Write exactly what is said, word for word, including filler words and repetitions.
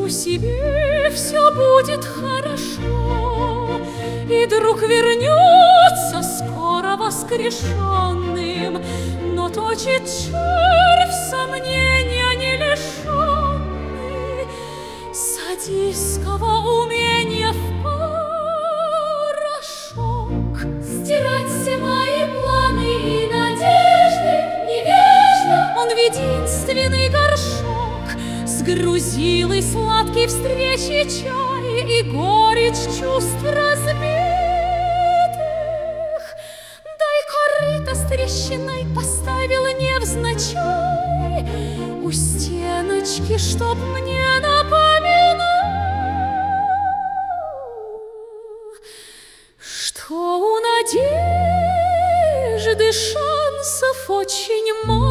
себе все будет хорошо, и друг вернется скоро воскрешенным, но точит червь сомнения не лишенный садистского умения в порошок. Стирать все мои планы и надежды невежно. Он в единственный горшок сгрузил и сладкий встречи чай, и горечь чувств разбитых. Да и корыто с трещиной поставил невзначай у стеночки, чтоб мне напоминать, что у надежды шансов очень мало.